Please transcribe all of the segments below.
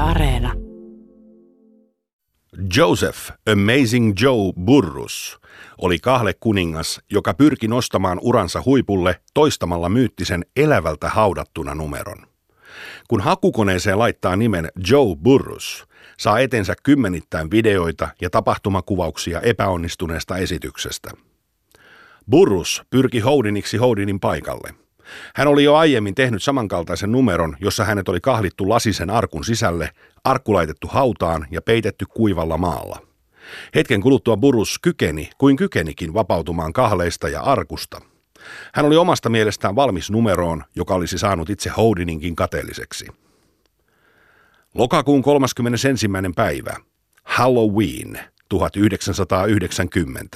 Areena. Joseph Amazing Joe Burrus oli kahlekuningas, joka pyrki nostamaan uransa huipulle toistamalla myyttisen elävältä haudattuna numeron. Kun hakukoneeseen laittaa nimen Joe Burrus, saa etensä kymmenittäin videoita ja tapahtumakuvauksia epäonnistuneesta esityksestä. Burrus pyrki Houdiniksi Houdinin paikalle. Hän oli jo aiemmin tehnyt samankaltaisen numeron, jossa hänet oli kahlittu lasisen arkun sisälle, arkku laitettu hautaan ja peitetty kuivalla maalla. Hetken kuluttua Burrus kykenikin vapautumaan kahleista ja arkusta. Hän oli omasta mielestään valmis numeroon, joka olisi saanut itse Houdininkin kateelliseksi. Lokakuun 31. päivä. Halloween 1990.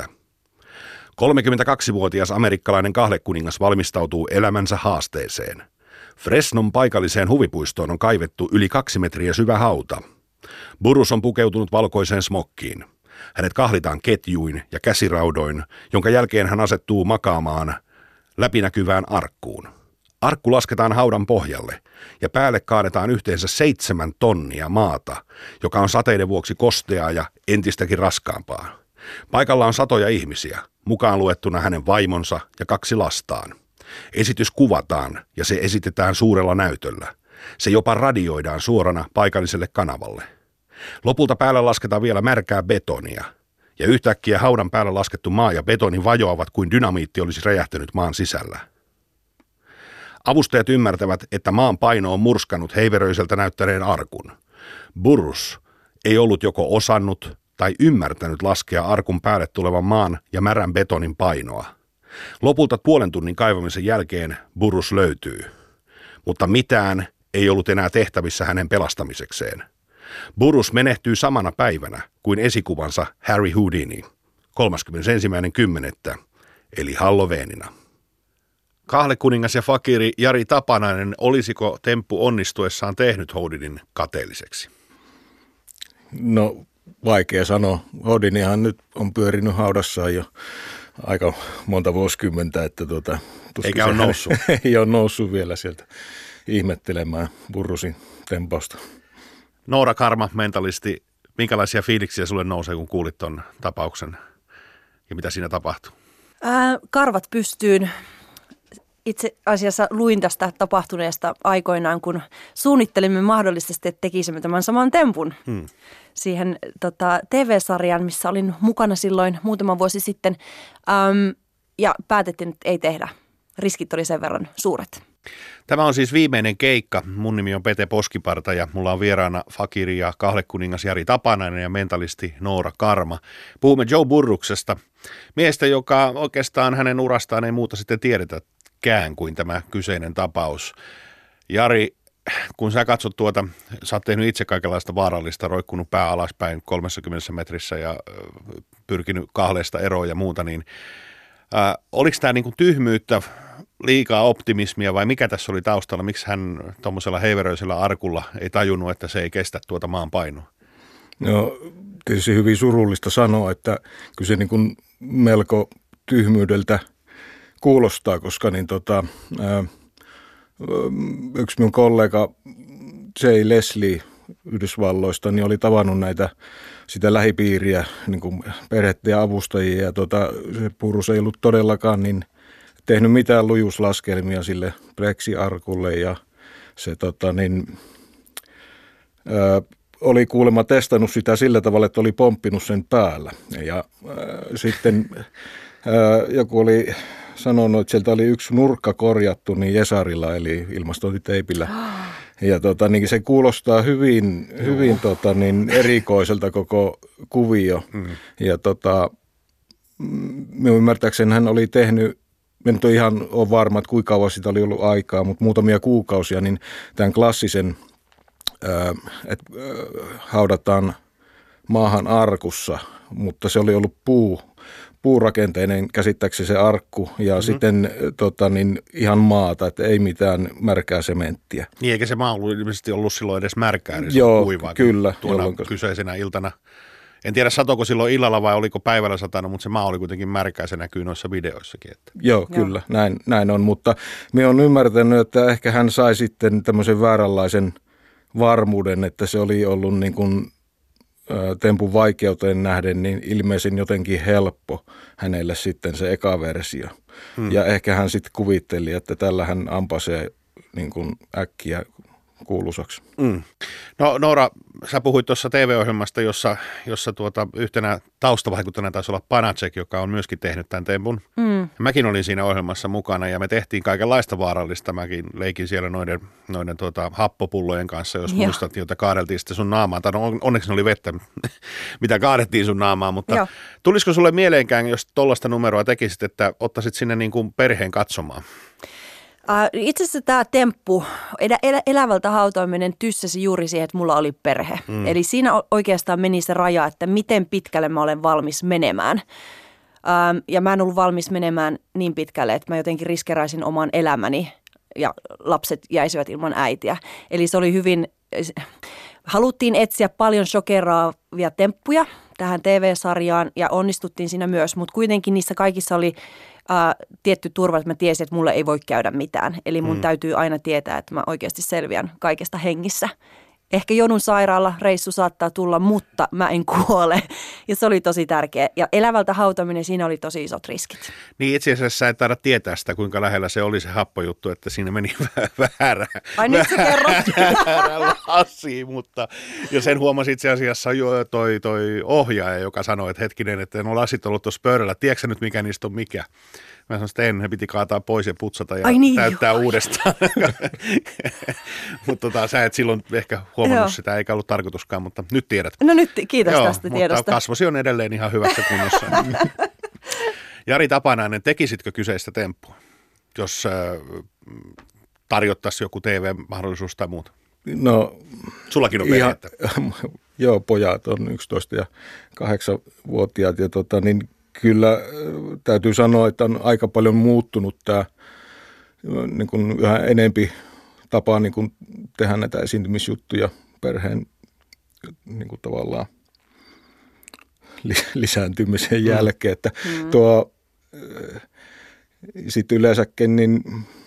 32-vuotias amerikkalainen kahlekuningas valmistautuu elämänsä haasteeseen. Fresnon paikalliseen huvipuistoon on kaivettu yli 2 metriä syvä hauta. Burrus on pukeutunut valkoiseen smokkiin. Hänet kahlitaan ketjuin ja käsiraudoin, jonka jälkeen hän asettuu makaamaan läpinäkyvään arkkuun. Arkku lasketaan haudan pohjalle ja päälle kaadetaan yhteensä 7 tonnia maata, joka on sateiden vuoksi kosteaa ja entistäkin raskaampaa. Paikalla on satoja ihmisiä, mukaan luettuna hänen vaimonsa ja 2 lastaan. Esitys kuvataan ja se esitetään suurella näytöllä. Se jopa radioidaan suorana paikalliselle kanavalle. Lopulta päälle lasketaan vielä märkää betonia. Ja yhtäkkiä haudan päällä laskettu maa ja betoni vajoavat kuin dynamiitti olisi räjähtänyt maan sisällä. Avustajat ymmärtävät, että maan paino on murskannut heiveröiseltä näyttäneen arkun. Burrus ei ollut joko osannut tai ymmärtänyt laskea arkun päälle tulevan maan ja märän betonin painoa. Lopulta 0,5 tunnin kaivamisen jälkeen Burrus löytyy, mutta mitään ei ollut enää tehtävissä hänen pelastamisekseen. Burrus menehtyy samana päivänä kuin esikuvansa Harry Houdini, 31.10. eli Halloweenina. Kahlekuningas ja fakiri Jari Tapanainen, olisiko temppu onnistuessaan tehnyt Houdinin kateelliseksi? No, vaikea sanoa. Houdinihan nyt on pyörinyt haudassaan jo aika monta vuosikymmentä, että eikä ole noussut. Ei ole noussut vielä sieltä ihmettelemään Burrusin tempausta. Noora Karma, mentalisti, minkälaisia fiiliksiä sulle nousee, kun kuulit ton tapauksen ja mitä siinä tapahtuu? Karvat pystyyn. Itse asiassa luin tästä tapahtuneesta aikoinaan, kun suunnittelimme mahdollisesti, että tekisimme tämän saman tempun siihen TV-sarjaan, missä olin mukana silloin muutama vuosi sitten. Ja päätettiin, että ei tehdä. Riskit oli sen verran suuret. Tämä on siis viimeinen keikka. Mun nimi on Pete Poskiparta ja mulla on vieraana fakiri ja kahlekuningas Jari Tapanainen ja mentalisti Noora Karma. Puhumme Joe Burruksesta, miestä, joka oikeastaan hänen urastaan ei muuta sitten tiedetäkään kuin tämä kyseinen tapaus. Jari, kun sä katsot sä oot tehnyt itse kaikenlaista vaarallista, roikkunut pää alaspäin 30 metrissä ja pyrkinyt kahleesta eroon ja muuta, niin oliko tämä niinku tyhmyyttä, liikaa optimismia vai mikä tässä oli taustalla? Miksi hän tuommoisella heiveröisellä arkulla ei tajunnut, että se ei kestä tuota maan painoa? No, tietysti hyvin surullista sanoa, että kyllä se niin kuin melko tyhmyydeltä kuulostaa, koska yksi minun kollega J. Leslie Yhdysvalloista niin oli tavannut sitä lähipiiriä, niin kuin perhettä ja avustajia, ja se Burrus ei ollut todellakaan niin tehnyt mitään lujuuslaskelmia sille Plexi-arkulle, ja se oli kuulemma testannut sitä sillä tavalla, että oli pomppinut sen päällä. Ja sitten joku oli sanonut, että sieltä oli yksi nurkka korjattu niin jesarilla, eli ilmastointiteipillä. Ja niin se kuulostaa hyvin erikoiselta koko kuvio. Ja minun ymmärtääkseni hän oli tehnyt, en nyt ihan ole varma, että kuinka kauan sitä oli ollut aikaa, mutta muutamia kuukausia, niin tämän klassisen, että haudataan maahan arkussa, mutta se oli ollut puurakenteinen käsittääkseni se arkku ja sitten ihan maata, että ei mitään märkää sementtiä. Niin, eikä se maa ollut ilmeisesti ollut silloin edes märkää, niin joo, kuivaa. Kyllä. Tuona kyseisenä iltana. En tiedä, satoiko silloin illalla vai oliko päivällä satanut, mutta se maa oli kuitenkin märkää, se näkyy noissa videoissakin. Että. Joo, kyllä, näin on, mutta minä olen ymmärtänyt, että ehkä hän sai sitten tämmöisen vääränlaisen varmuuden, että se oli ollut niin kuin tempun vaikeuteen nähden niin ilmeisen jotenkin helppo hänelle sitten se eka versio. Ja ehkä hän sitten kuvitteli, että tällä hän ampasee niin kuin äkkiä kuuluisaksi. No Noora, sä puhuit tuossa TV-ohjelmasta, jossa yhtenä taustavaikuttajana taisi olla Panacek, joka on myöskin tehnyt tämän tempun. Mäkin olin siinä ohjelmassa mukana ja me tehtiin kaikenlaista vaarallista. Mäkin leikin siellä noiden happopullojen kanssa, jos muistat, joita kaadeltiin sitten sun naamaan. Tai onneksi ne oli vettä, mitä kaadettiin sun naamaan, mutta tulisiko sulle mieleenkään, jos tollaista numeroa tekisit, että ottaisit sinne niin kuin perheen katsomaan? Itse asiassa tämä temppu, elävältä hautaaminen tyssäsi juuri siihen, että mulla oli perhe. Eli siinä oikeastaan meni se raja, että miten pitkälle mä olen valmis menemään. Ja mä en ollut valmis menemään niin pitkälle, että mä jotenkin riskeraisin oman elämäni ja lapset jäisivät ilman äitiä. Eli se oli hyvin, haluttiin etsiä paljon shokeraavia temppuja tähän TV-sarjaan ja onnistuttiin siinä myös, mutta kuitenkin niissä kaikissa oli tietty turva, että mä tiesin, että mulle ei voi käydä mitään. Eli mun täytyy aina tietää, että mä oikeasti selviän kaikesta hengissä. Ehkä jonun sairaala reissu saattaa tulla, mutta mä en kuole. Ja se oli tosi tärkeä. Ja elävältä hautaminen, siinä oli tosi isot riskit. Niin itse asiassa sä et taida tietää sitä, kuinka lähellä se oli se happojuttu, että siinä meni väärä. Ai nyt sä kerrot. Väärä lasi, mutta ja sen huomasi itse asiassa toi ohjaaja, joka sanoi, että hetkinen, että no lasit ollut tuossa pöydällä. Tiedätkö sä nyt, mikä niistä on mikä? Mä sanoin, että he piti kaataa pois ja putsata ja täyttää uudestaan. Mutta sä et silloin ehkä huomannut sitä, eikä ollut tarkoituskaan, mutta nyt tiedät. No nyt, kiitos tästä tiedosta. Mutta kasvosi on edelleen ihan hyvässä kunnossa. Jari Tapanainen, tekisitkö kyseistä temppua, jos tarjottaisiin joku TV-mahdollisuus tai muuta? No, sullakin on perhettä. Joo, pojat on 11 ja 8-vuotiaat ja niin kyllä täytyy sanoa, että on aika paljon muuttunut tämä niin kuin yhä enempi tapa niin kuin tehdä näitä esiintymisjuttuja perheen niin kuin tavallaan lisääntymisen jälkeen. Että sitten yleensäkin niin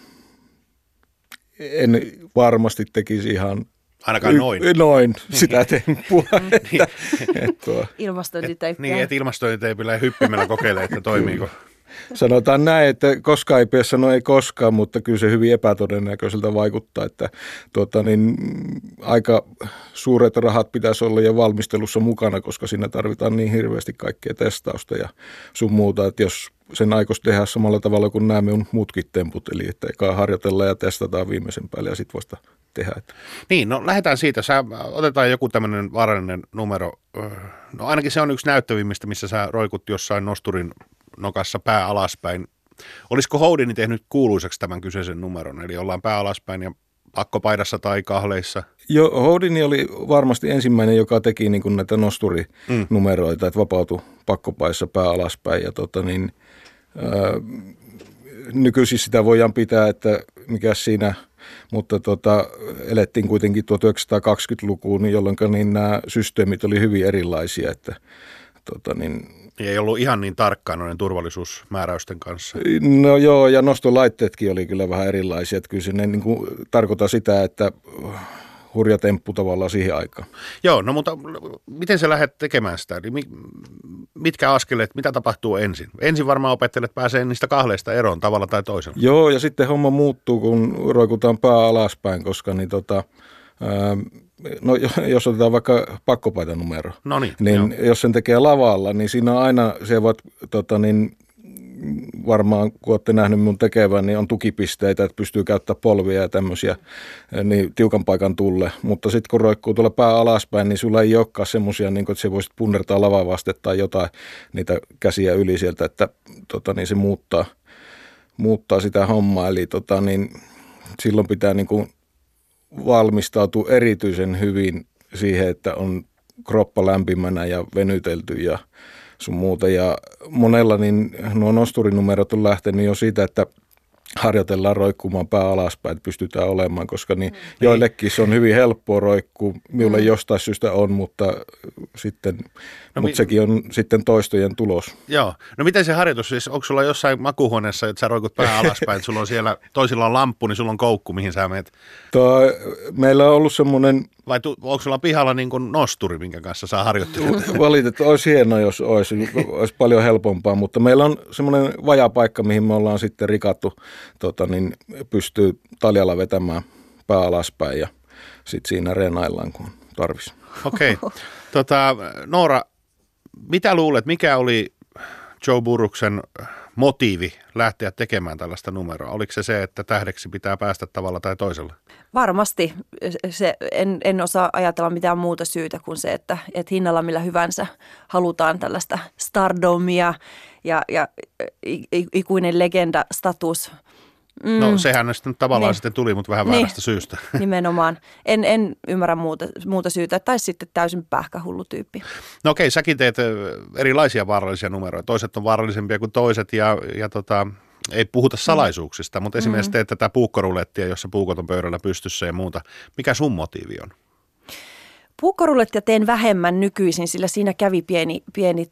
en varmasti tekisi ihan ainakaan noin sitä temppua. Ilmastointiteippiä. Niin, että ilmastointiteipillä ja hyppimällä kokeilee, että toimiiko. Sanotaan näin, että koskaan ei pidä sanoa ei koskaan, mutta kyllä se hyvin epätodennäköiseltä vaikuttaa, että aika suuret rahat pitäisi olla jo valmistelussa mukana, koska siinä tarvitaan niin hirveästi kaikkea testausta ja sun muuta, että jos sen aikoisi tehdä samalla tavalla kuin nämä minun muutkin temput, eli että eikä harjoitella ja testataan viimeisen päälle ja sitten vasta tehdä. Niin, no lähdetään siitä. Otetaan joku tämmöinen vaarallinen numero. No ainakin se on yksi näyttävimmistä, missä sä roikut jossain nosturin nokassa pää alaspäin. Olisiko Houdini tehnyt kuuluisaksi tämän kyseisen numeron? Eli ollaan pää alaspäin ja pakkopaidassa tai kahleissa? Joo, Houdini oli varmasti ensimmäinen, joka teki niin kuin näitä nosturinumeroita, että vapautui pakkopaissa pää alaspäin. Ja nykyisin sitä voidaan pitää, että mikä siinä, mutta elettiin kuitenkin 1920-lukuun, jolloin niin nämä systeemit oli hyvin erilaisia, että ei ollut ihan niin tarkkaan noiden turvallisuusmääräysten kanssa. No joo, ja nostolaitteetkin oli kyllä vähän erilaisia. Että kyllä se niin kuin tarkoittaa sitä, että hurja temppu tavallaan siihen aikaan. Joo, no mutta miten sä lähdet tekemään sitä? Mitkä askeleet, mitä tapahtuu ensin? Ensin varmaan opettelet pääsee niistä kahleista eroon tavalla tai toisella. Joo, ja sitten homma muuttuu, kun roikutaan pää alaspäin, koska no jos otetaan vaikka pakkopaitanumero, niin jos sen tekee lavalla, niin siinä on aina, se voit, varmaan kun olette nähnyt mun tekevän, niin on tukipisteitä, että pystyy käyttämään polvia ja tämmöisiä niin tiukan paikan tulle. Mutta sitten kun roikkuu tuolla pää alaspäin, niin sulla ei olekaan semmoisia, niin että se voisit punnertaa lavaa vasten tai jotain niitä käsiä yli sieltä, että niin se muuttaa sitä hommaa. Eli silloin pitää niin kuin valmistautuu erityisen hyvin siihen, että on kroppa lämpimänä ja venytelty ja sun muuta. Ja monella niin nuo nosturinumerot on lähtenyt jo siitä, että harjoitellaan roikkumaan pää alaspäin, että pystytään olemaan, koska niin joillekin se on hyvin helppoa roikkuu. Minulle jostain syystä on, mutta sekin on sitten toistojen tulos. Joo. No miten se harjoitus, siis onko sulla jossain makuuhuoneessa, että sä roikut pää alaspäin, että sulla on siellä, toisilla on lamppu, niin sulla on koukku, mihin sä menet? Meillä on ollut semmoinen... Vai onko sulla pihalla niin kuin nosturi, minkä kanssa saa harjoittelut? Valitettavasti olisi hienoa, jos olisi paljon helpompaa, mutta meillä on semmoinen vajapaikka, mihin me ollaan sitten rikattu, pystyy taljalla vetämään pää alaspäin ja sitten siinä reenaillaan, kun tarvitsisi. Okei. Noora, mitä luulet, mikä oli Joe Burruksen motiivi lähteä tekemään tällaista numeroa? Oliko se, että tähdeksi pitää päästä tavalla tai toisella? Varmasti. En osaa ajatella mitään muuta syytä kuin se, että hinnalla millä hyvänsä halutaan tällaista stardomia ja ikuinen legenda-status. No sehän sitten tavallaan sitten tuli, mutta vähän väärästä syystä. Nimenomaan. En ymmärrä muuta syytä, tai sitten täysin pähkähullu tyyppi. No okei, säkin teet erilaisia vaarallisia numeroita. Toiset on vaarallisempia kuin toiset ja ei puhuta salaisuuksista, mutta esimerkiksi teet tätä puukkorulettia, jossa puukot on pöydällä pystyssä ja muuta. Mikä sun motiivi on? Puukkorulettia teen vähemmän nykyisin, sillä siinä kävi pieni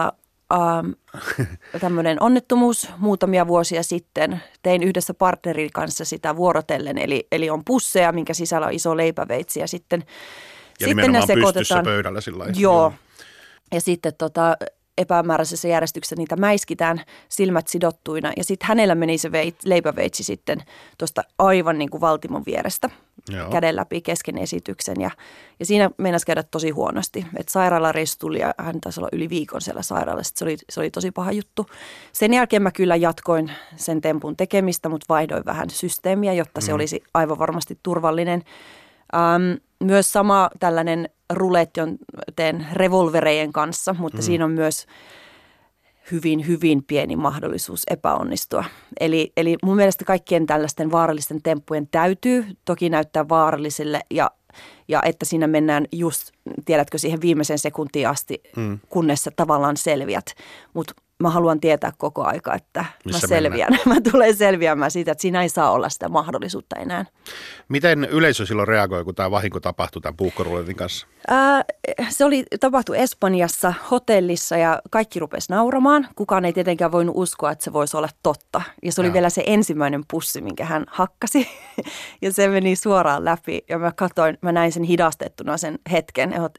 tämmöinen onnettomuus muutamia vuosia sitten. Tein yhdessä partnerin kanssa sitä vuorotellen, eli on pusseja, minkä sisällä on iso leipäveitsi ja sitten nimenomaan ne sekoitetaan. pystyssä pöydällä sillä lailla. Joo. Ja sitten epämääräisessä järjestyksessä niitä mäiskitään silmät sidottuina ja sitten hänellä meni se leipäveitsi sitten tuosta aivan niin kuin valtimon vierestä käden läpi kesken esityksen ja siinä meinasi käydä tosi huonosti. Että sairaalareissu tuli ja hän taisi olla yli viikon siellä sairaalassa. Se oli tosi paha juttu. Sen jälkeen mä kyllä jatkoin sen tempun tekemistä, mutta vaihdoin vähän systeemiä, jotta se olisi aivan varmasti turvallinen. Myös sama tällainen ruletti teen revolverejen kanssa, mutta siinä on myös hyvin, hyvin pieni mahdollisuus epäonnistua. Eli mun mielestä kaikkien tällaisten vaarallisten temppujen täytyy toki näyttää vaarallisille ja että siinä mennään just, tiedätkö, siihen viimeiseen sekuntiin asti, kunnes sä tavallaan selviät. Mutta mä haluan tietää koko aika, että missä mä selviän. Mä tulen selviämään siitä, että siinä ei saa olla sitä mahdollisuutta enää. Miten yleisö silloin reagoi, kun tämä vahinko tapahtui tämän puukkoruletin kanssa? Se tapahtui Espanjassa hotellissa ja kaikki rupesi nauramaan. Kukaan ei tietenkään voinut uskoa, että se voisi olla totta. Ja se oli vielä se ensimmäinen pussi, minkä hän hakkasi. Ja se meni suoraan läpi ja mä näin sen hidastettuna sen hetken, että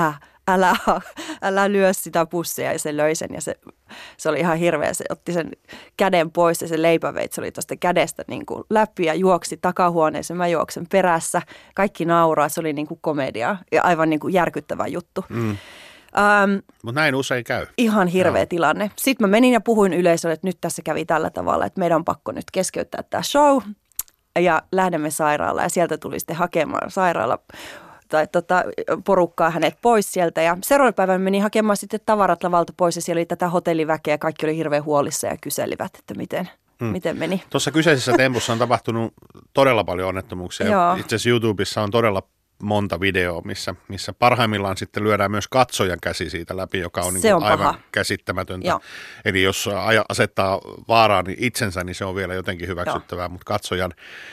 älä lyö sitä pussia ja se löi sen ja se oli ihan hirveä. Se otti sen käden pois ja se leipäveitsi oli tuosta kädestä niin kuin läpi ja juoksi takahuoneeseen. Mä juoksen perässä. Kaikki nauraa. Se oli niin kuin komedia ja aivan niin kuin järkyttävä juttu. Mutta näin usein käy. Ihan hirveä tilanne. Sitten mä menin ja puhuin yleisölle, että nyt tässä kävi tällä tavalla, että meidän on pakko nyt keskeyttää tämä show ja lähdemme sairaalaan ja sieltä tuli sitten hakemaan sairaala tai porukkaa hänet pois sieltä ja seuraavana päivänä meni hakemaan sitten tavarat lavalta pois ja siellä oli tätä hotelliväkeä ja kaikki oli hirveän huolissa ja kyselivät, että miten meni. Tuossa kyseisessä tempussa on tapahtunut todella paljon onnettomuuksia. Itse asiassa YouTubessa on todella monta videoa, missä parhaimmillaan sitten lyödään myös katsojan käsi siitä läpi, joka on, niin aivan paha. Käsittämätöntä. Joo. Eli jos asettaa vaaraan niin itsensä, niin se on vielä jotenkin hyväksyttävää, mutta katsojan.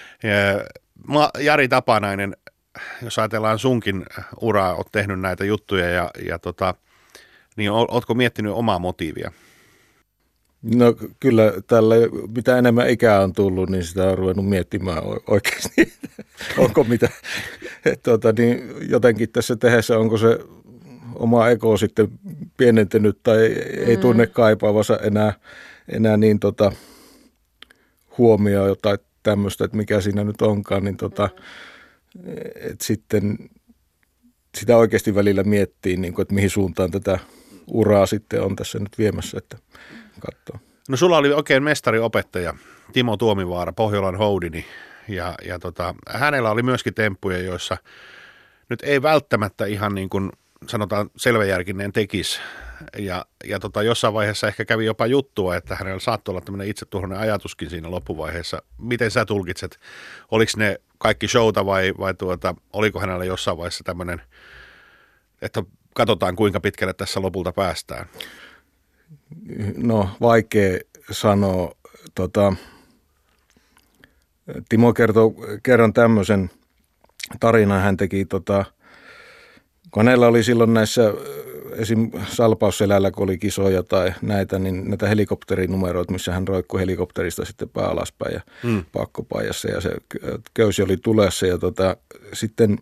Jari Tapanainen, jos ajatellaan sunkin uraa, oot tehnyt näitä juttuja niin ootko miettinyt omaa motiivia? No kyllä tällä, mitä enemmän ikää on tullut, niin sitä on ruvennut miettimään oikeasti, onko mitä. Niin jotenkin tässä tehdessä, onko se oma ego sitten pienentynyt tai ei tunne kaipaavansa enää niin huomioon jotain tämmöistä, että mikä siinä nyt onkaan, niin että sitten sitä oikeasti välillä miettii, niin kuin, että mihin suuntaan tätä uraa sitten on tässä nyt viemässä, että katsoo. No sulla oli oikein mestariopettaja Timo Tuomivaara, Pohjolan Houdini, ja hänellä oli myöskin temppuja, joissa nyt ei välttämättä ihan niin kuin sanotaan selväjärkinen tekisi, ja jossain vaiheessa ehkä kävi jopa juttua, että hänellä saattoi olla tämmöinen itsetuhoinen ajatuskin siinä loppuvaiheessa. Miten sä tulkitset? Oliko ne kaikki showta vai oliko hänellä jossain vaiheessa tämmöinen, että katsotaan kuinka pitkälle tässä lopulta päästään? No vaikea sanoa. Timo kertoi kerran tämmöisen tarinan. Hän teki, kun hänellä oli silloin näissä esim. Salpausselällä, kun oli kisoja tai näitä, niin näitä helikopterinumeroita, missä hän roikkui helikopterista sitten pää alaspäin ja pakkopaijassa ja se köysi oli tulessa ja sitten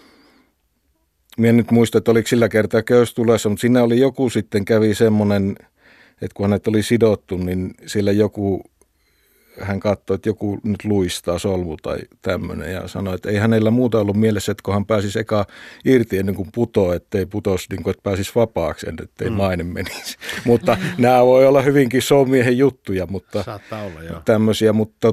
minä en nyt muista, että oliko sillä kertaa köys tulessa, mutta siinä oli joku sitten kävi semmoinen, että kun hänet oli sidottu, niin siellä hän katsoi, että joku nyt luistaa solmu tai tämmöinen ja sanoi, että ei hänellä muuta ollut mielessä, että kun hän pääsisi eka irti ennen kuin putoo, ettei putoisi, niin kuin, että pääsisi vapaaksi, ettei maine menisi. Mutta nämä voi olla hyvinkin showmiehen juttuja, mutta saattaa olla, joo. Tämmöisiä. Mutta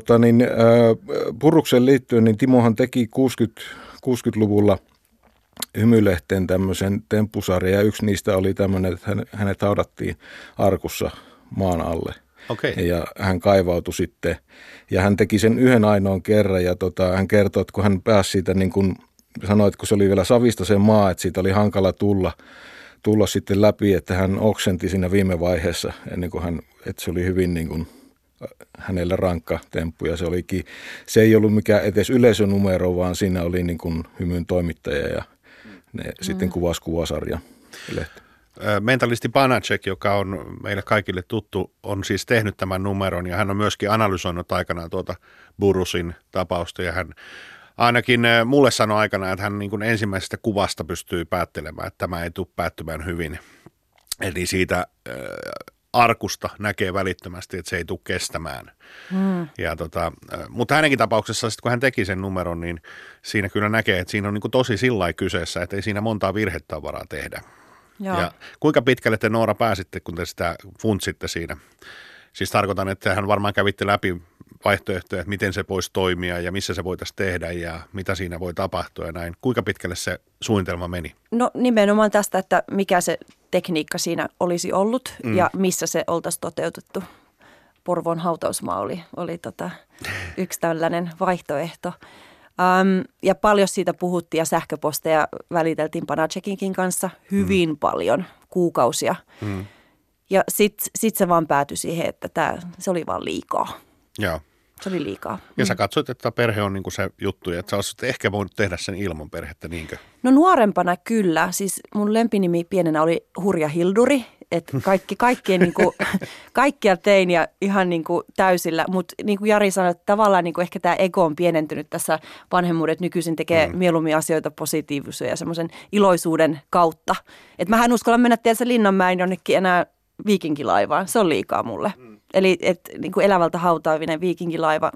Burukseen liittyen, niin Timohan teki 60-luvulla Hymylehteen tämmöisen temppusarjan ja yksi niistä oli tämmöinen, että hänet haudattiin arkussa maan alle. Okay. Ja hän kaivautui sitten ja hän teki sen yhden ainoan kerran ja hän kertoi, että kun hän pääsi siitä niin kuin sanoi, että kun se oli vielä savista se maa, että siitä oli hankala tulla sitten läpi, että hän oksenti siinä viime vaiheessa ennen kuin että se oli hyvin niin kuin hänellä rankka temppu ja se ei ollut mikään edes yleisönumero, vaan siinä oli niin kuin Hymyn toimittaja ja ne sitten kuvasi kuvasarja. Mentalisti Banacek, joka on meille kaikille tuttu, on siis tehnyt tämän numeron ja hän on myöskin analysoinut aikanaan tuota Burusin tapausta ja hän ainakin mulle sanoi aikanaan, että hän niin kuin ensimmäisestä kuvasta pystyy päättelemään, että tämä ei tule päättymään hyvin. Eli siitä arkusta näkee välittömästi, että se ei tule kestämään. Ja mutta hänenkin tapauksessa, kun hän teki sen numeron, niin siinä kyllä näkee, että siinä on niin kuin tosi sillai kyseessä, että ei siinä montaa virhettä ole varaa tehdä. Joo. Ja kuinka pitkälle te, Noora, pääsitte, kun te sitä funtsitte siinä? Siis tarkoitan, että hän varmaan kävitte läpi vaihtoehtoja, että miten se voisi toimia ja missä se voitaisiin tehdä ja mitä siinä voi tapahtua ja näin. Kuinka pitkälle se suunnitelma meni? No nimenomaan tästä, että mikä se tekniikka siinä olisi ollut ja missä se oltaisiin toteutettu. Porvoon hautausmaa oli yksi tällainen vaihtoehto. Ja paljon siitä puhuttiin ja sähköposteja väliteltiin Banacekinkin kanssa hyvin paljon, kuukausia. Ja sit se vaan päätyi siihen, että se oli vaan liikaa. Joo. Se oli liikaa. Ja sä katsoit, että perhe on niinku se juttu, että sä olisit ehkä voinut tehdä sen ilman perhettä, niinkö? No nuorempana kyllä. Siis mun lempinimi pienenä oli Hurja Hilduri. Että kaikkien niinku, kaikkia tein ja ihan niinku täysillä. Mutta niin kuin Jari sanoi, että tavallaan niinku ehkä tämä ego on pienentynyt tässä vanhemmuudet. Nykyisin tekee mieluummin asioita positiivisuuden ja semmoisen iloisuuden kautta. Että mähän uskalla mennä tiedätkö Linnanmäen jonnekin enää viikinkilaivaan. Se on liikaa mulle. Eli niin elävältä hautaavinen viikinkilaiva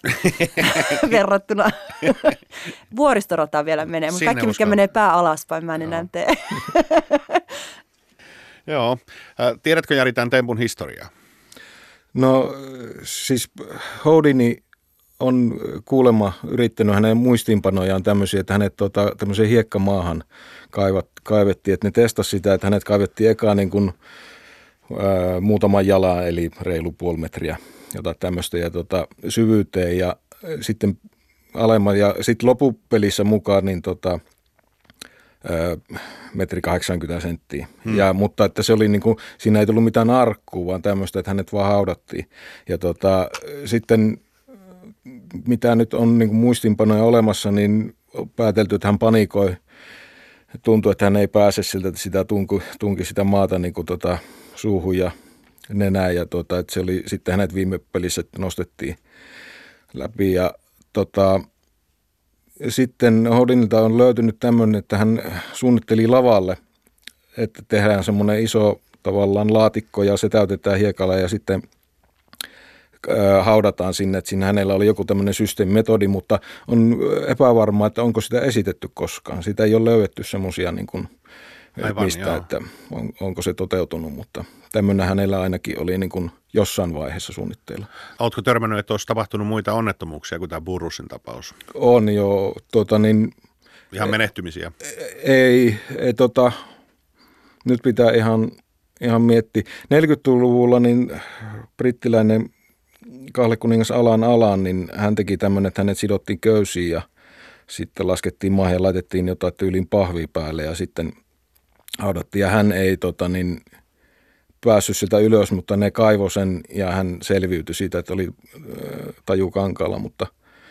verrattuna vuoristorataan vielä menee, mutta kaikki, mitkä menee pää alaspäin, mä en enää tee. Joo. Tiedätkö, Jari, tämän tempun historiaa? No siis Houdini on kuulemma yrittänyt hänen muistiinpanojaan tämmöisiä, että hänet tämmöiseen hiekkamaahan kaivettiin, että ne testasi sitä, että hänet kaivettiin ekaan niin kuin muutaman jalan, eli reilu puoli metriä, jotain tämmöistä, ja syvyyteen, ja sitten alemman, ja sitten lopupelissä mukaan, niin metri 80 senttiä. Mutta että se oli niin kuin, siinä ei tullut mitään arkkua, vaan tämmöistä, että hänet vaan haudattiin. Ja sitten, mitä nyt on niin kuin muistinpanoja olemassa, niin päätelty, että hän panikoi. Tuntui, että hän ei pääse siltä, että sitä tunki sitä maata niin kuin suuhun ja nenään. Ja että se oli sitten hänet viime pelissä nostettiin läpi. Ja sitten Houdinilta on löytynyt tämmöinen, että hän suunnitteli lavalle, että tehdään semmoinen iso tavallaan laatikko ja se täytetään hiekalla ja sitten haudataan sinne, että siinä hänellä oli joku tämmöinen systeemimetodi, mutta on epävarmaa, että onko sitä esitetty koskaan. Sitä ei ole löydetty semmoisia niin kuin mistä, että onko se toteutunut, mutta tämmöinen hänellä ainakin oli niin kuin jossain vaiheessa suunnitteilla. Oletko törmännyt, että olisi tapahtunut muita onnettomuuksia kuin tämä Burusin tapaus? On jo. Ihan menehtymisiä? Ei nyt pitää ihan miettiä. 40-luvulla niin brittiläinen kahlekuningas Alan, niin hän teki tämmöinen, että hänet sidottiin köysiin ja sitten laskettiin maahan ja laitettiin jotain tyylin pahvia päälle ja sitten haudattiin. Ja hän ei päässyt sitä ylös, mutta ne kaivoi sen ja hän selviytyi siitä, että oli taju kankaalla, mutta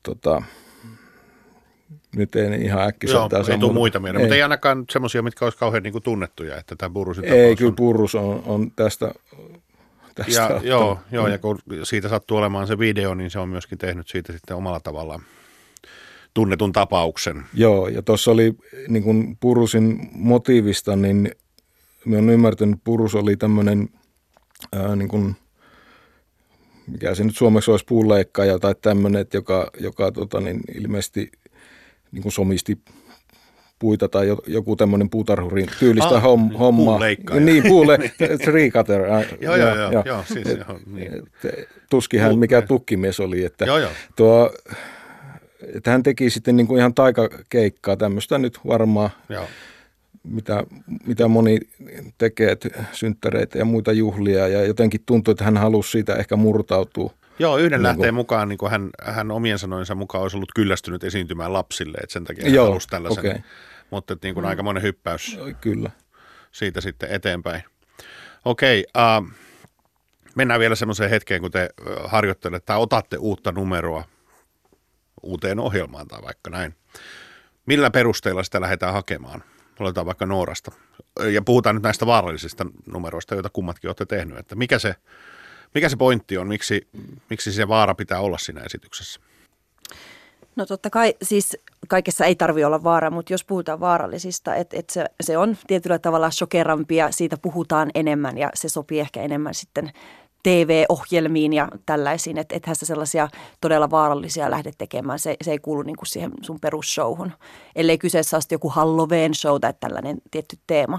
nyt ei ihan äkkiseltään. Joo, ei tule muita mieleen, mutta ei ainakaan semmoisia, mitkä olisi kauhean niin kuin tunnettuja, että tämä Burusin tapaus ei, kyllä Burus on tästä Joo, ja kun siitä sattuu olemaan se video, niin se on myöskin tehnyt siitä sitten omalla tavallaan tunnetun tapauksen. Joo, ja tuossa oli niin kuin Burusin motiivista, niin minä olen ymmärtänyt, että Burus oli tämmöinen, niin kuin, mikä se nyt suomeksi olisi, puunleikkaaja tai tämmöinen, joka ilmeisesti niin kuin somisti puita tai joku tämmöinen puutarhurin tyylistä hommaa. Puunleikkaaja. Niin, tree cutter. Joo, siis niin. Tuskin hän mikä tukkimies oli, että Joo. että hän teki sitten niin kuin ihan taikakeikkaa, tämmöistä nyt varmaan, Joo. mitä moni tekee, synttäreitä ja muita juhlia, ja jotenkin tuntui, että hän halusi siitä ehkä murtautua. Joo, yhden lähteen mukaan niin kuin hän omien sanoinsa mukaan olisi ollut kyllästynyt esiintymään lapsille, että sen takia hän halusi tällaisen, okay. Mutta niin kuin aikamoinen hyppäys Kyllä. Siitä sitten eteenpäin. Okei, mennään vielä semmoiseen hetkeen, kun te harjoittelette tai otatte uutta numeroa uuteen ohjelmaan tai vaikka näin. Millä perusteella sitä lähdetään hakemaan? Oletaan vaikka Noorasta. Ja puhutaan nyt näistä vaarallisista numeroista, joita kummatkin olette tehnyt. Että mikä se pointti on? Miksi se vaara pitää olla siinä esityksessä? No totta kai siis kaikessa ei tarvitse olla vaara, mutta jos puhutaan vaarallisista, että se on tietyllä tavalla shokerampia, siitä puhutaan enemmän ja se sopii ehkä enemmän sitten TV-ohjelmiin ja tällaisiin, että ethän sä sellaisia todella vaarallisia lähde tekemään. Se ei kuulu niin kuin siihen sun perusshowhun, ellei kyseessä ole joku Halloween-show tai tällainen tietty teema.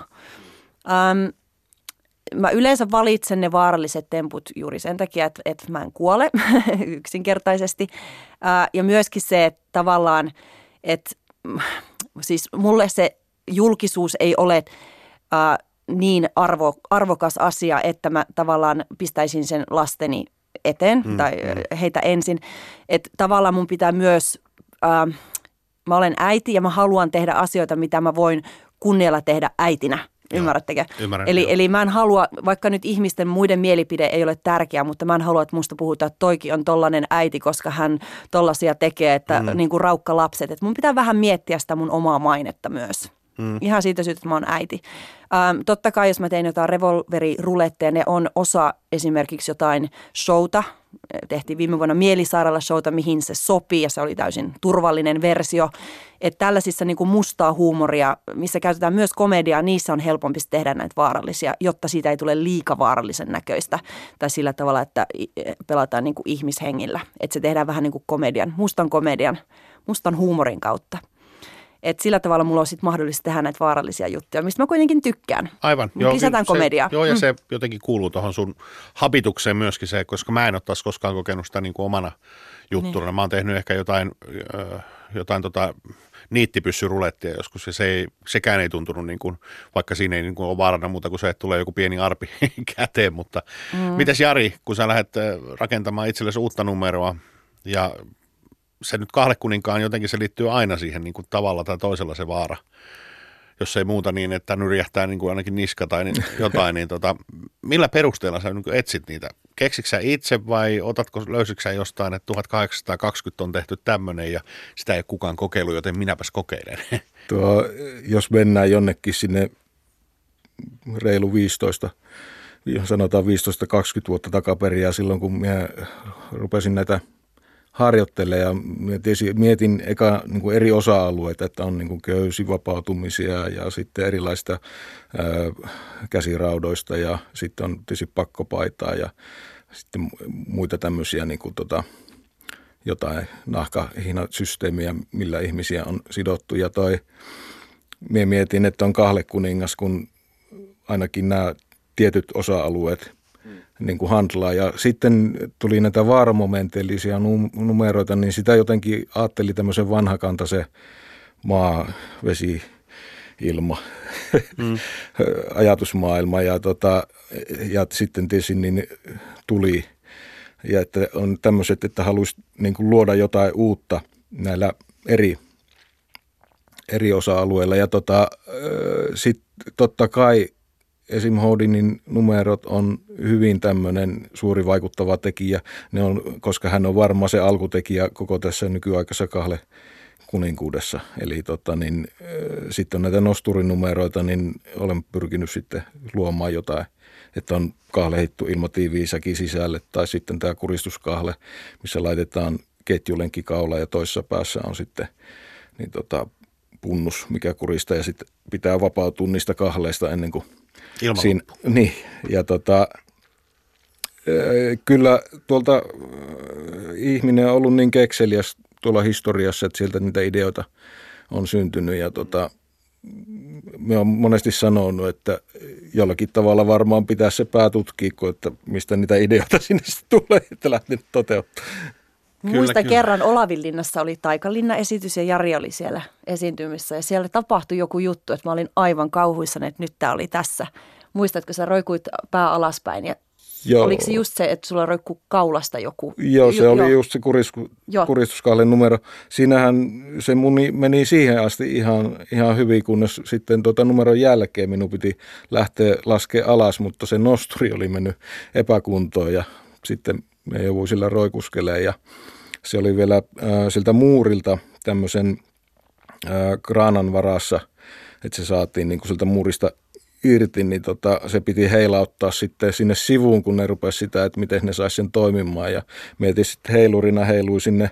Mä yleensä valitsen ne vaaralliset temput juuri sen takia, että mä en kuole yksinkertaisesti. Ja myöskin se, että tavallaan, että siis mulle se julkisuus ei ole niin arvokas asia, että mä tavallaan pistäisin sen lasteni eteen tai heitä ensin. Että tavallaan mun pitää myös, mä olen äiti ja mä haluan tehdä asioita, mitä mä voin kunnialla tehdä äitinä. Ymmärrättekö? Ymmärrän, eli mä en halua, vaikka nyt ihmisten muiden mielipide ei ole tärkeä, mutta mä en halua, että musta puhutaan, että toikin on tollainen äiti, koska hän tollaisia tekee, että niin kuin raukkalapset. Että mun pitää vähän miettiä sitä mun omaa mainetta myös. Ihan siitä syystä, että mä oon äiti. Totta kai, jos mä tein jotain revolveriruletteja, ne on osa esimerkiksi jotain showta. Tehtiin viime vuonna Mielisairaala-showta, mihin se sopii ja se oli täysin turvallinen versio. Että tällaisissa niin kuin mustaa huumoria, missä käytetään myös komediaa, niissä on helpompi tehdä näitä vaarallisia, jotta siitä ei tule liika vaarallisen näköistä. Tai sillä tavalla, että pelataan niin kuin ihmishengillä. Että se tehdään vähän niin kuin mustan huumorin kautta. Että sillä tavalla mulla on sitten mahdollista tehdä näitä vaarallisia juttuja, mistä mä kuitenkin tykkään. Aivan. Lisätään komediaa. Ja se jotenkin kuuluu tuohon sun habitukseen myöskin se, koska mä en ole taas koskaan kokenut sitä niin kuin omana juttuna. Niin. Mä oon tehnyt ehkä jotain niittipyssyrulettia joskus ja sekään ei tuntunut niin kuin, vaikka siinä ei niin kuin ole vaarana muuta kuin se, että tulee joku pieni arpi käteen. Mutta mites Jari, kun sä lähdet rakentamaan itsellesi uutta numeroa ja se nyt Kahlekuninkaan jotenkin se liittyy aina siihen niin kuin tavalla tai toisella se vaara. Jos ei muuta niin, että nyrjähtää niin kuin ainakin niska tai jotain, niin millä perusteella sä niin kuin etsit niitä? Keksitkö sä itse vai löysitkö sä jostain, että 1820 on tehty tämmöinen ja sitä ei ole kukaan kokeillut, joten minäpäs kokeilen? Jos mennään jonnekin sinne reilu 15, sanotaan 15-20 vuotta takaperin ja silloin kun minä rupesin näitä harjoittele ja mietin eka niin kuin eri osa-alueita, että on niin kuin köysivapautumisia ja sitten erilaista käsiraudoista ja sitten on tietysti pakkopaitaa ja sitten muita tämmöisiä niin kuin jotain nahkahihnasysteemiä, millä ihmisiä on sidottu. Ja minä mietin, että on Kahlekuningas, kun ainakin nämä tietyt osa-alueet niin kuin handlaa. Ja sitten tuli näitä vaaramomenteellisia numeroita, niin sitä jotenkin ajatteli tämmöisen vanhakantaisen maa, vesi, ilma, ajatusmaailma. Ja sitten tietysti niin tuli, ja että on tämmöiset, että haluaisi niin kuin luoda jotain uutta näillä eri osa-alueilla. Ja sitten totta kai esim. Houdinin numerot on hyvin tämmöinen suuri vaikuttava tekijä, koska hän on varmaan se alkutekijä koko tässä nykyaikaisessa kuninkuudessa. Eli sitten on näitä nosturinumeroita, niin olen pyrkinyt sitten luomaan jotain, että on kahlehittu ilmatiiviisäkin sisälle tai sitten tämä kuristuskahle, missä laitetaan ketjulenkkikaula ja toisessa päässä on sitten punnus, mikä kuristaa ja sitten pitää vapautua niistä kahleista ennen kuin ilman niin, ja kyllä tuolta ihminen on ollut niin kekseliäs tuolla historiassa, että sieltä niitä ideoita on syntynyt ja me on monesti sanonut, että jollakin tavalla varmaan pitää se pää tutkia, että mistä niitä ideoita sinne tulee, että lähtenyt toteuttamaan. Muista kerran Olavinlinnassa oli Taikalinna-esitys ja Jari oli siellä esiintymissä ja siellä tapahtui joku juttu, että mä olin aivan kauhuissani, että nyt tää oli tässä. Muistatko, sä roikuit pää alaspäin ja Joo. Oliko se just se, että sulla roikkuu kaulasta joku? Joo, se oli just se kuristuskahlen numero. Siinähän se meni siihen asti ihan hyvin, kunnes sitten numeron jälkeen minun piti lähteä laskemaan alas, mutta se nosturi oli mennyt epäkuntoon ja sitten me jouduin sillä roikuskelemaan ja se oli vielä siltä muurilta tämmöisen kraanan varassa, että se saatiin niin kuin siltä muurista irti, niin se piti heilauttaa sitten sinne sivuun, kun ne rupesi sitä, että miten ne saisi sen toimimaan. Ja mietin sitten heilurina heilui sinne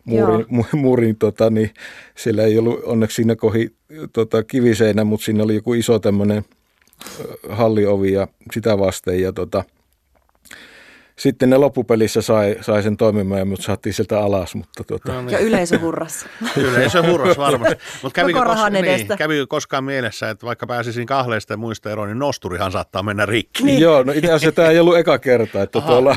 muurin niin siellä ei ollut onneksi siinä kohi kiviseinä, mutta siinä oli joku iso tämmöinen halliovi ja sitä vasten. Ja sitten ne loppupelissä sai sen toimimaan ja mut saatiin sieltä alas. Mutta no niin. Ja yleisö hurras. Yleisö hurras varmasti. Mutta kävikö koskaan mielessä, että vaikka pääsisin kahleista ja muista eroon, niin nosturihan saattaa mennä rikki? Niin. Joo, no itse asiassa tämä ei ollut eka kerta, että tuolla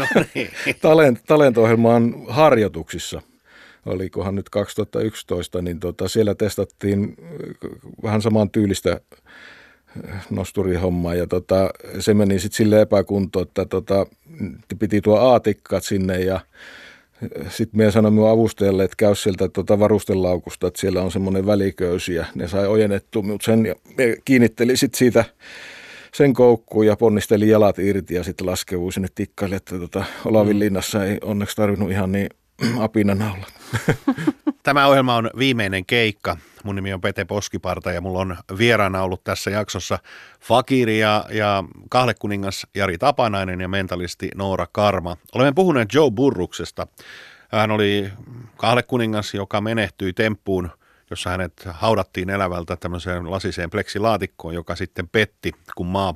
talento-ohjelman harjoituksissa, olikohan nyt 2011, niin siellä testattiin vähän saman tyylistä nosturihommaa ja se meni sitten silleen epäkuntoon, että piti tuo aatikkaat sinne ja sitten minä sanoin minun avustajalle, että käy sieltä varustelaukusta, että siellä on semmoinen väliköysi ja ne sai ojennettua minut sen ja kiinnitteli sitten siitä sen koukkuun ja ponnisteli jalat irti ja sitten laskeutui sinne tikkaille, että Olavinlinnassa ei onneksi tarvinnut ihan niin apinanaula. Tämä ohjelma on viimeinen keikka. Mun nimi on Pete Poskiparta ja mulla on vieraana ollut tässä jaksossa fakiri ja kahlekuningas Jari Tapanainen ja mentalisti Noora Karma. Olemme puhuneet Joe Burruksesta. Hän oli kahlekuningas, joka menehtyi temppuun, jossa hänet haudattiin elävältä tämmöiseen lasiseen pleksilaatikkoon, joka sitten petti, kun maa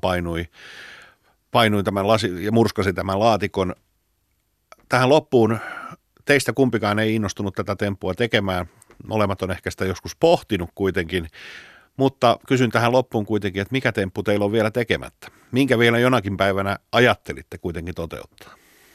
painui tämän ja murskasi tämän laatikon. Tähän loppuun teistä kumpikaan ei innostunut tätä temppua tekemään. Molemmat on ehkä sitä joskus pohtinut kuitenkin, mutta kysyn tähän loppuun kuitenkin, että mikä temppu teillä on vielä tekemättä? Minkä vielä jonakin päivänä ajattelitte kuitenkin toteuttaa?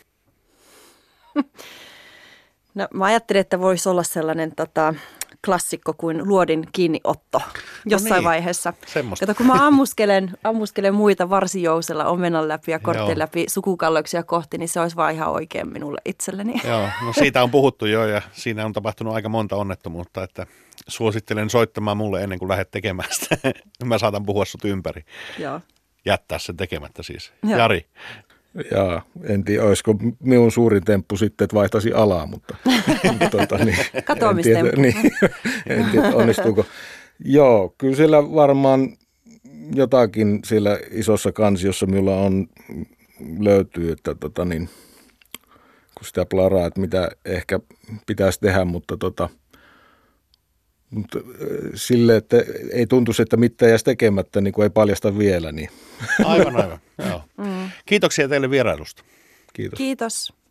No mä ajattelin, että voisi olla sellainen klassikko kuin luodin kiinniotto jossain vaiheessa. Semmosta. Kato, kun mä ammuskelen muita varsijousella omenan läpi ja korttien läpi sukukalloksia kohti, niin se olisi vaan ihan oikein minulle itselleni. Joo, no siitä on puhuttu jo ja siinä on tapahtunut aika monta onnettomuutta, että suosittelen soittamaan mulle ennen kuin lähdet tekemään sitä. Mä saatan puhua sut ympäri. Joo. Jättää sen tekemättä siis. Joo. Jari. Jaa, en tiedä, olisiko minun suurin temppu sitten, että vaihtaisin alaa, mutta katoamistemppu. En tiedä, onnistuuko. Joo, kyllä siellä varmaan jotakin siellä isossa kansiossa minulla löytyy, että kun sitä plaraa, että mitä ehkä pitäisi tehdä, mutta sille, että ei tuntuisi, että mitään jäisi tekemättä, niin kuin ei paljasta vielä. Niin. Aivan, joo. Kiitoksia teille vierailusta. Kiitos. Kiitos.